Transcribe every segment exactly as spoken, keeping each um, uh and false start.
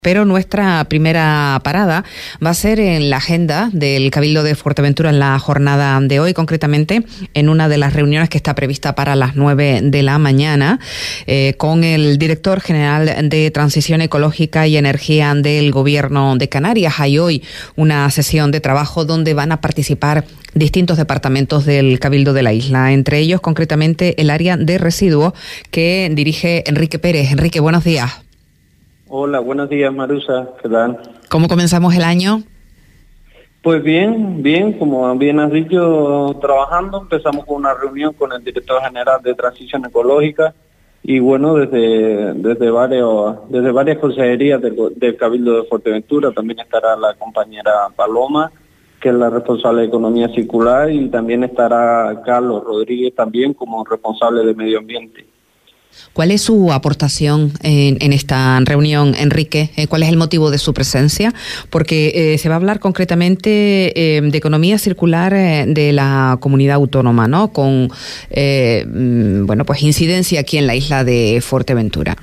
Pero nuestra primera parada va a ser en la agenda del Cabildo de Fuerteventura en la jornada de hoy, concretamente en una de las reuniones que está prevista para las nueve de la mañana, eh, con el director general de Transición Ecológica y Energía del Gobierno de Canarias. Hay hoy una sesión de trabajo donde van a participar distintos departamentos del Cabildo de la isla, entre ellos concretamente el área de residuos que dirige Enrique Pérez. Enrique, buenos días. Hola, buenos días, Marusa, ¿qué tal? ¿Cómo comenzamos el año? Pues bien, bien, como bien has dicho, trabajando. Empezamos con una reunión con el director general de Transición Ecológica y bueno, desde desde varios desde varias consejerías del, del Cabildo de Fuerteventura también estará la compañera Paloma, que es la responsable de Economía Circular, y también estará Carlos Rodríguez también como responsable de Medio Ambiente. ¿Cuál es su aportación en, en esta reunión, Enrique? Eh, ¿Cuál es el motivo de su presencia? Porque eh, se va a hablar concretamente eh, de economía circular eh, de la comunidad autónoma, ¿no? Con eh, bueno, pues incidencia aquí en la isla de Fuerteventura.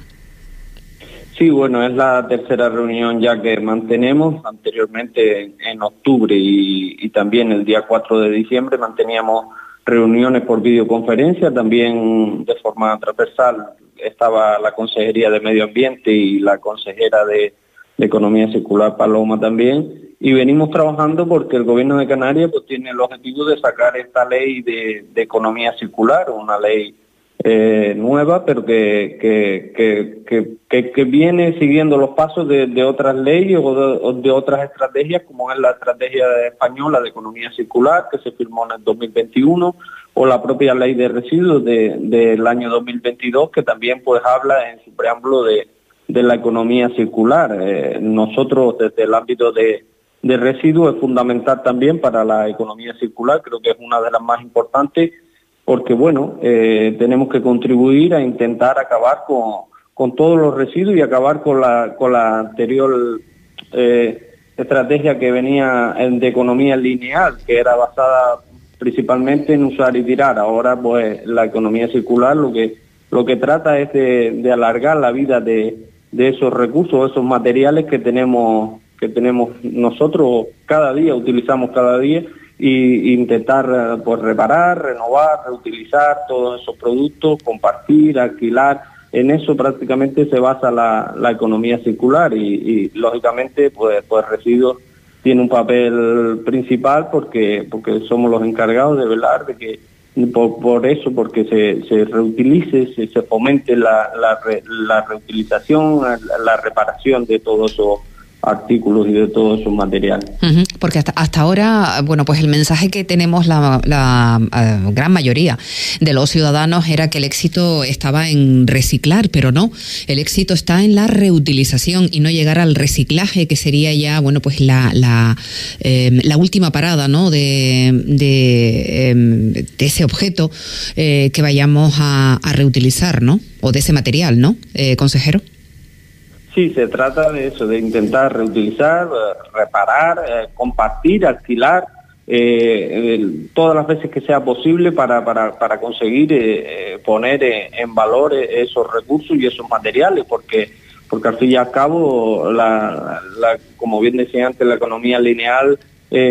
Sí, bueno, es la tercera reunión ya que mantenemos. Anteriormente en, en octubre y, y también el día cuatro de diciembre manteníamos reuniones por videoconferencia, también de forma transversal. Estaba la Consejería de Medio Ambiente y la consejera de, de Economía Circular, Paloma, también, y venimos trabajando porque el Gobierno de Canarias pues tiene el objetivo de sacar esta ley de, de economía circular, una ley eh, nueva, pero que, que, que, que, que, que viene siguiendo los pasos de, de otras leyes o de, o de otras estrategias, como es la estrategia española de economía circular, que se firmó en el dos mil veintiuno, o la propia ley de residuos de, del año dos mil veintidós, que también pues habla en su preámbulo de, de la economía circular. Eh, nosotros desde el ámbito de, de residuos es fundamental también para la economía circular, creo que es una de las más importantes, porque bueno, eh, tenemos que contribuir a intentar acabar con, con todos los residuos y acabar con la, con la anterior eh, estrategia que venía de economía lineal, que era basada principalmente en usar y tirar. Ahora pues la economía circular lo que lo que trata es de, de alargar la vida de, de esos recursos, esos materiales que tenemos que tenemos nosotros cada día, utilizamos cada día, y intentar pues reparar, renovar, reutilizar todos esos productos, compartir, alquilar. En eso prácticamente se basa la, la economía circular y, y lógicamente pues pues residuos tiene un papel principal porque porque somos los encargados de velar de que por, por eso, porque se, se reutilice, se, se fomente la, la, re, la reutilización, la, la reparación de todos esos artículos y de todo su material. Uh-huh, porque hasta, hasta ahora, bueno, pues el mensaje que tenemos la, la uh, gran mayoría de los ciudadanos era que el éxito estaba en reciclar, pero no, el éxito está en la reutilización y no llegar al reciclaje, que sería ya, bueno, pues la la, eh, la última parada, ¿no?, de, de, eh, de ese objeto eh, que vayamos a, a reutilizar, ¿no?, o de ese material, ¿no, eh, consejero? Sí, se trata de eso, de intentar reutilizar, reparar, eh, compartir, alquilar, eh, el, todas las veces que sea posible para, para, para conseguir eh, poner en valor esos recursos y esos materiales, porque porque al fin y al cabo, la, la, como bien decía antes, la economía lineal,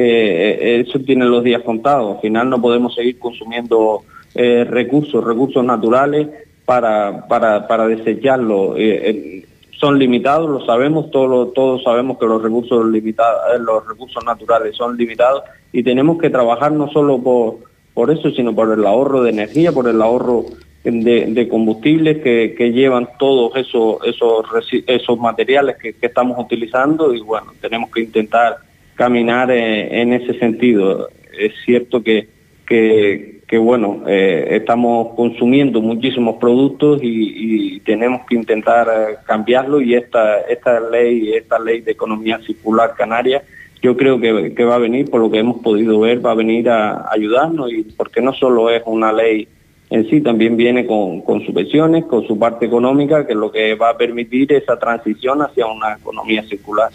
eh, eso tiene los días contados. Al final no podemos seguir consumiendo eh, recursos, recursos naturales para, para, para desecharlos. Eh, eh, son limitados, lo sabemos, todos todos sabemos que los recursos limitados, los recursos naturales son limitados y tenemos que trabajar no solo por por eso, sino por el ahorro de energía, por el ahorro de, de combustibles que, que llevan todos esos esos esos materiales que, que estamos utilizando, y bueno, tenemos que intentar caminar en, en ese sentido. Es cierto que que que bueno, eh, estamos consumiendo muchísimos productos y, y tenemos que intentar eh, cambiarlo, y esta esta ley esta ley de economía circular canaria, yo creo que, que va a venir, por lo que hemos podido ver, va a venir a ayudarnos, y porque no solo es una ley en sí, también viene con, con subvenciones, con su parte económica, que es lo que va a permitir esa transición hacia una economía circular.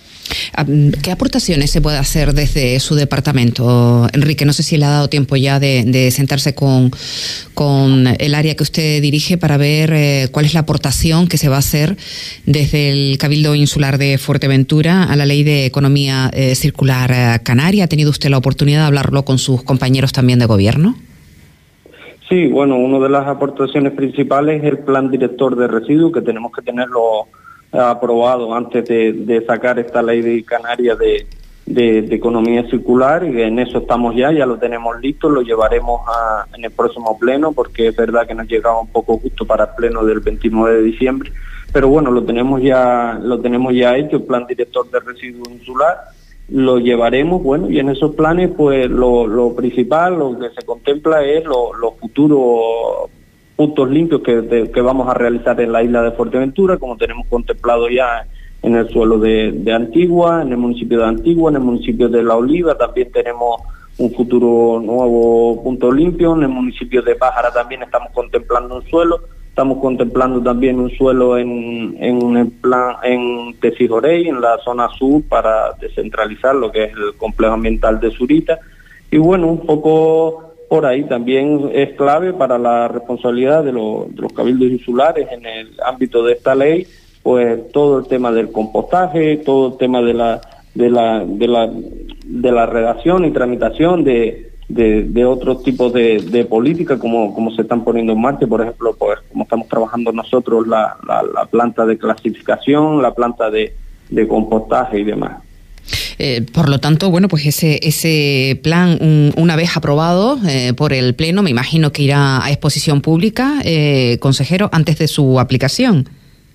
¿Qué aportaciones se puede hacer desde su departamento, Enrique? No sé si le ha dado tiempo ya de, de sentarse con, con el área que usted dirige para ver eh, cuál es la aportación que se va a hacer desde el Cabildo Insular de Fuerteventura a la Ley de Economía eh, Circular eh, Canaria. ¿Ha tenido usted la oportunidad de hablarlo con sus compañeros también de gobierno? Sí, bueno, una de las aportaciones principales es el plan director de residuos, que tenemos que tenerlo aprobado antes de, de sacar esta ley de Canarias de, de, de economía circular, y en eso estamos ya, ya lo tenemos listo, lo llevaremos a, en el próximo pleno, porque es verdad que nos llegaba un poco justo para el pleno del veintinueve de diciembre, pero bueno, lo tenemos ya, lo tenemos ya hecho, el plan director de residuos insular. Lo llevaremos, bueno, y en esos planes, pues lo, lo principal, lo que se contempla es los lo futuros puntos limpios que, de, que vamos a realizar en la isla de Fuerteventura, como tenemos contemplado ya en el suelo de, de Antigua, en el municipio de Antigua, en el municipio de La Oliva, también tenemos un futuro nuevo punto limpio, en el municipio de Pájara también estamos contemplando un suelo. Estamos contemplando también un suelo en, en el plan en Tesijorey, en la zona sur, para descentralizar lo que es el complejo ambiental de Zurita. Y bueno, un poco por ahí también es clave para la responsabilidad de, lo, de los cabildos insulares en el ámbito de esta ley, pues todo el tema del compostaje, todo el tema de la de la de la de la redacción y tramitación de De, de otros tipos de, de políticas como, como se están poniendo en marcha, por ejemplo, pues como estamos trabajando nosotros la, la, la planta de clasificación, la planta de, de compostaje y demás. Eh, por lo tanto, bueno, pues ese ese plan, un, una vez aprobado eh, por el Pleno, me imagino que irá a exposición pública, eh, consejero, antes de su aplicación.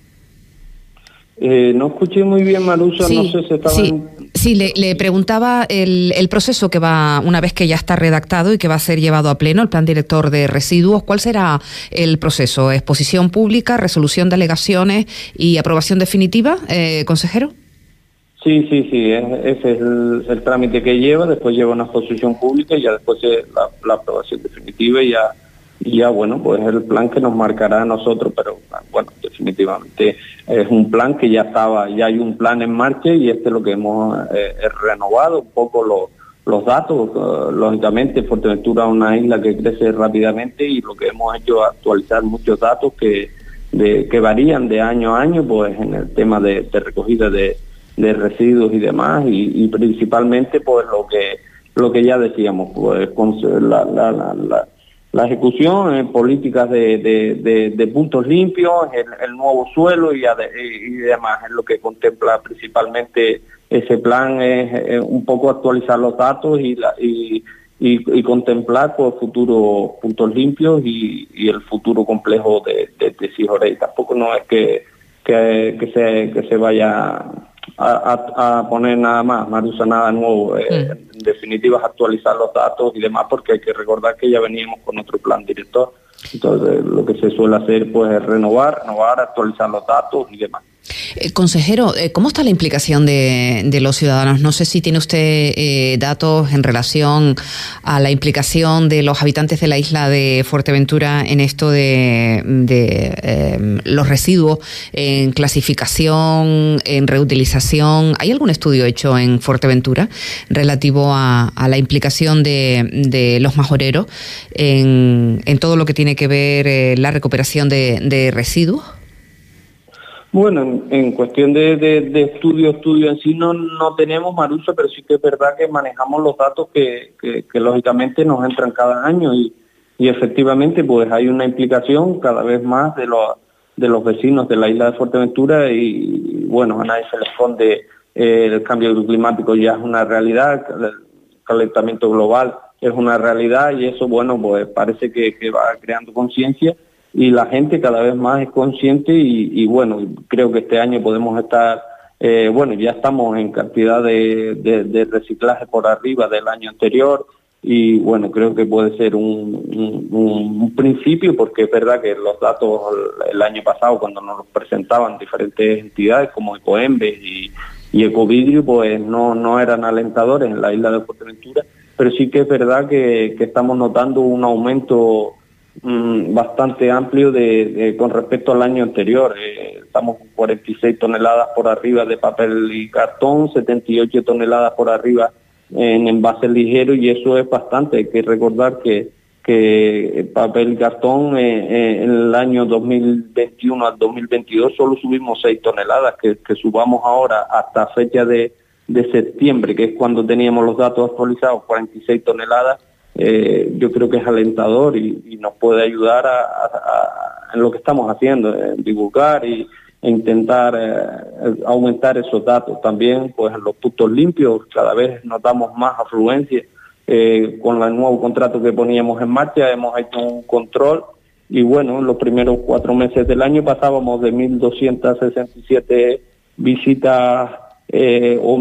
Eh, no escuché muy bien, Marusa, sí, no sé si estaba... Sí, sí le, le preguntaba el, el proceso que va, una vez que ya está redactado y que va a ser llevado a pleno, el plan director de residuos, ¿cuál será el proceso? ¿Exposición pública, resolución de alegaciones y aprobación definitiva, eh, consejero? Sí, sí, sí, es, ese es el, el trámite que lleva, después lleva una exposición pública y ya después la, la aprobación definitiva y ya... Y ya, bueno, pues es el plan que nos marcará a nosotros, pero bueno, definitivamente es un plan que ya estaba, ya hay un plan en marcha y este es lo que hemos eh, renovado un poco los, los datos. Uh, lógicamente, Fuerteventura es una isla que crece rápidamente y lo que hemos hecho es actualizar muchos datos que, de, que varían de año a año, pues en el tema de, de recogida de, de residuos y demás, y, y principalmente pues lo que lo que ya decíamos, pues con la, la, la, la la ejecución en políticas de, de, de, de puntos limpios, el, el nuevo suelo y, y demás, es lo que contempla principalmente ese plan, es, es un poco actualizar los datos y, la, y, y, y contemplar pues, futuros puntos limpios y, y el futuro complejo de, de, de Tesijorey. Tampoco no es que, que, que, se, que se vaya a, a, a poner nada más, Marusa, nada nuevo. Eh, mm. En definitiva es actualizar los datos y demás, porque hay que recordar que ya veníamos con otro plan director. Entonces lo que se suele hacer pues es renovar, renovar, actualizar los datos y demás. Eh, consejero, eh, ¿cómo está la implicación de, de los ciudadanos? No sé si tiene usted eh, datos en relación a la implicación de los habitantes de la isla de Fuerteventura en esto de, de eh, los residuos, en clasificación, en reutilización. ¿Hay algún estudio hecho en Fuerteventura relativo a, a la implicación de, de los majoreros en, en todo lo que tiene que ver eh, la recuperación de, de residuos? Bueno, en, en cuestión de, de, de estudio, estudio en sí no, no tenemos, Marusa, pero sí que es verdad que manejamos los datos que, que, que lógicamente nos entran cada año y, y efectivamente pues hay una implicación cada vez más de los, de los vecinos de la isla de Fuerteventura y bueno, a nadie se le esconde, eh, el cambio climático ya es una realidad, el calentamiento global es una realidad y eso, bueno, pues parece que, que va creando conciencia. Y la gente cada vez más es consciente y, y bueno, creo que este año podemos estar, eh, bueno, ya estamos en cantidad de, de, de reciclaje por arriba del año anterior y bueno, creo que puede ser un, un, un principio porque es verdad que los datos el, el año pasado cuando nos los presentaban diferentes entidades como Ecoembes y, y Ecovidrio, pues no, no eran alentadores en la isla de Fuerteventura, pero sí que es verdad que, que estamos notando un aumento mmm, bastante amplio de, de con respecto al año anterior. Eh, estamos con cuarenta y seis toneladas por arriba de papel y cartón, setenta y ocho toneladas por arriba en envases ligeros, y eso es bastante. Hay que recordar que, que papel y cartón eh, eh, en el año dos mil veintiuno al dos mil veintidós solo subimos seis toneladas, que, que subamos ahora hasta fecha de, de septiembre, que es cuando teníamos los datos actualizados, cuarenta y seis toneladas, eh, yo creo que es alentador y, y nos puede ayudar a, a, a, en lo que estamos haciendo, en divulgar y e intentar eh, aumentar esos datos. También pues en los puntos limpios cada vez notamos más afluencia. Eh, con el nuevo contrato que poníamos en marcha hemos hecho un control y bueno, en los primeros cuatro meses del año pasábamos de mil doscientas sesenta y siete visitas eh, o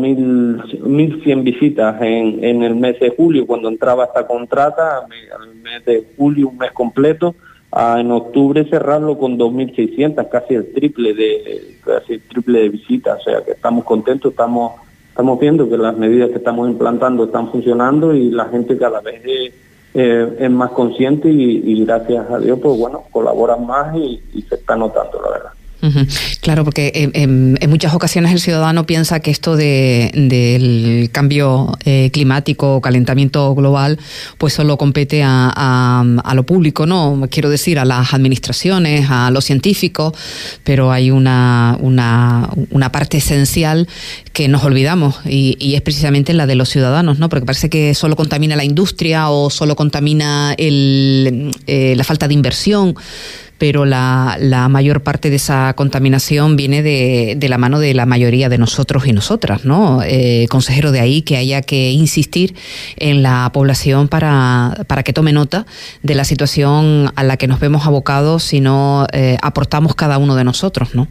mil cien visitas en, en el mes de julio cuando entraba esta contrata, el mes de julio, un mes completo, a en octubre cerrarlo con dos mil seiscientas, casi el triple de casi el triple de visitas. O sea que estamos contentos, estamos estamos viendo que las medidas que estamos implantando están funcionando y la gente cada vez es, eh, es más consciente y, y gracias a Dios pues bueno, colaboran más y, y se está notando, la verdad. Uh-huh. Claro, porque en, en, en muchas ocasiones el ciudadano piensa que esto de, del cambio eh, climático, calentamiento global, pues solo compete a, a, a lo público, ¿no? Quiero decir, a las administraciones, a los científicos, pero hay una, una, una parte esencial que nos olvidamos y, y es precisamente la de los ciudadanos, ¿no? Porque parece que solo contamina la industria o solo contamina el, eh, la falta de inversión, pero la, la mayor parte de esa contaminación viene de, de la mano de la mayoría de nosotros y nosotras, ¿no? Eh, consejero, de ahí que haya que insistir en la población para, para que tome nota de la situación a la que nos vemos abocados si no eh, aportamos cada uno de nosotros, ¿no?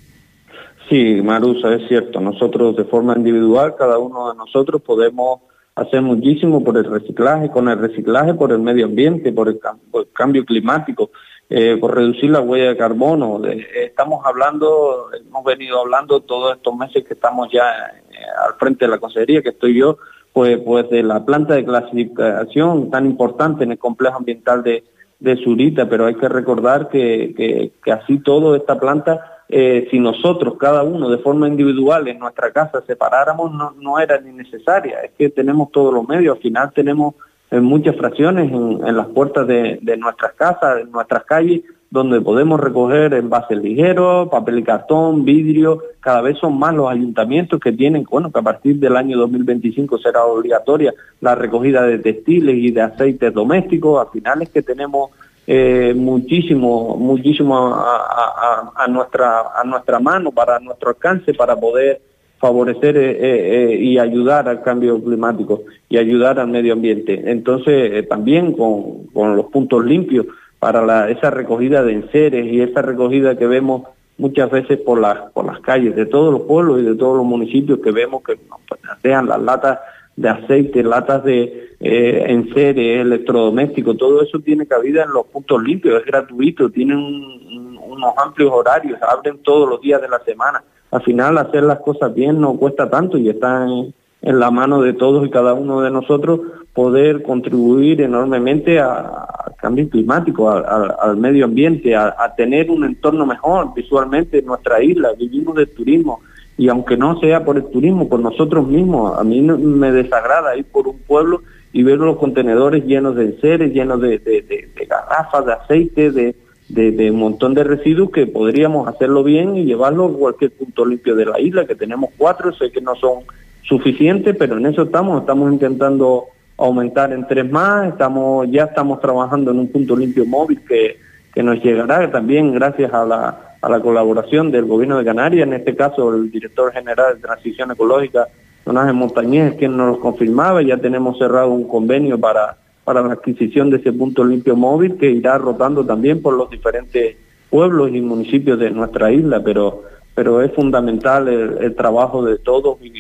Sí, Marusa, es cierto. Nosotros de forma individual, cada uno de nosotros podemos hacer muchísimo por el reciclaje, con el reciclaje, por el medio ambiente, por el, por el cambio climático. Eh, por reducir la huella de carbono. Eh, estamos hablando, hemos venido hablando todos estos meses que estamos ya eh, al frente de la consejería, que estoy yo, pues, pues de la planta de clasificación tan importante en el complejo ambiental de, de Zurita, pero hay que recordar que, que, que así todo esta planta, eh, si nosotros, cada uno de forma individual en nuestra casa separáramos, no, no era ni necesaria. Es que tenemos todos los medios, al final tenemos en muchas fracciones en, en las puertas de, de nuestras casas, en nuestras calles, donde podemos recoger envases ligeros, papel y cartón, vidrio. Cada vez son más los ayuntamientos que tienen, bueno, que a partir del año dos mil veinticinco será obligatoria la recogida de textiles y de aceites domésticos. Al final es que tenemos eh, muchísimo, muchísimo a, a, a, nuestra, a nuestra mano, para nuestro alcance, para poder favorecer eh, eh, y ayudar al cambio climático y ayudar al medio ambiente. Entonces, eh, también con, con los puntos limpios para la, esa recogida de enseres y esa recogida que vemos muchas veces por las por las calles de todos los pueblos y de todos los municipios, que vemos que no, pues, dejan las latas de aceite, latas de eh, enseres, electrodomésticos, todo eso tiene cabida en los puntos limpios, es gratuito, tienen un, un, unos amplios horarios, abren todos los días de la semana. Al final hacer las cosas bien no cuesta tanto y está en, en la mano de todos y cada uno de nosotros poder contribuir enormemente al cambio climático, a, a, al medio ambiente, a, a tener un entorno mejor visualmente en nuestra isla. Vivimos del turismo y aunque no sea por el turismo, por nosotros mismos, a mí no, me desagrada ir por un pueblo y ver los contenedores llenos de enseres, llenos de, de, de, de garrafas, de aceite, de De, de un montón de residuos que podríamos hacerlo bien y llevarlo a cualquier punto limpio de la isla, que tenemos cuatro, sé que no son suficientes, pero en eso estamos, estamos intentando aumentar en tres más, estamos ya estamos trabajando en un punto limpio móvil que, que nos llegará también gracias a la, a la colaboración del Gobierno de Canarias, en este caso el director general de Transición Ecológica, Don Ángel Montañez, quien nos lo confirmaba. Ya tenemos cerrado un convenio para para la adquisición de ese punto limpio móvil que irá rotando también por los diferentes pueblos y municipios de nuestra isla, pero pero es fundamental el, el trabajo de todos y,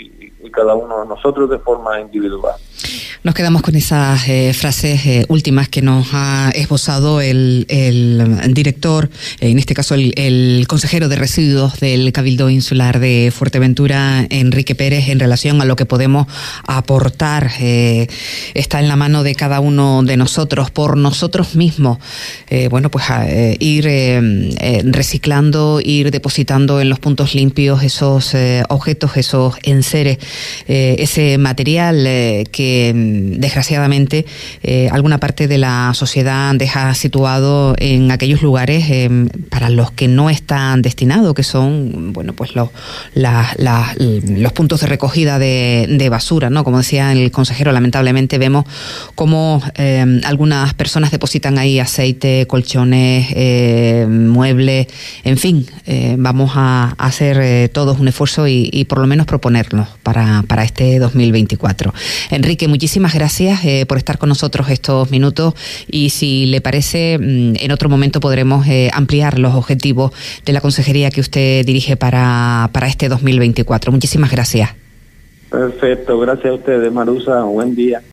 y cada uno de nosotros de forma individual. Nos quedamos con esas eh, frases eh, últimas que nos ha esbozado el, el director, eh, en este caso el, el consejero de residuos del Cabildo Insular de Fuerteventura, Enrique Pérez, en relación a lo que podemos aportar. Eh, está en la mano de cada uno de nosotros, por nosotros mismos. Eh, bueno, pues a, eh, ir eh, eh, reciclando, ir depositando en los puntos limpios esos eh, objetos, esos enseres, eh, ese material eh, que desgraciadamente eh, alguna parte de la sociedad deja situado en aquellos lugares eh, para los que no están destinados, que son, bueno, pues los, la, la, los puntos de recogida de, de basura, ¿no? Como decía el consejero, lamentablemente vemos cómo eh, algunas personas depositan ahí aceite, colchones, eh, muebles, en fin, eh, vamos a, a hacer eh, todos un esfuerzo y, y por lo menos proponernos para, para este dos mil veinticuatro. Enrique, muchísimas gracias eh, por estar con nosotros estos minutos y si le parece, en otro momento podremos eh, ampliar los objetivos de la consejería que usted dirige para, para este dos mil veinticuatro. Muchísimas gracias. Perfecto, gracias a ustedes, Marusa, buen día.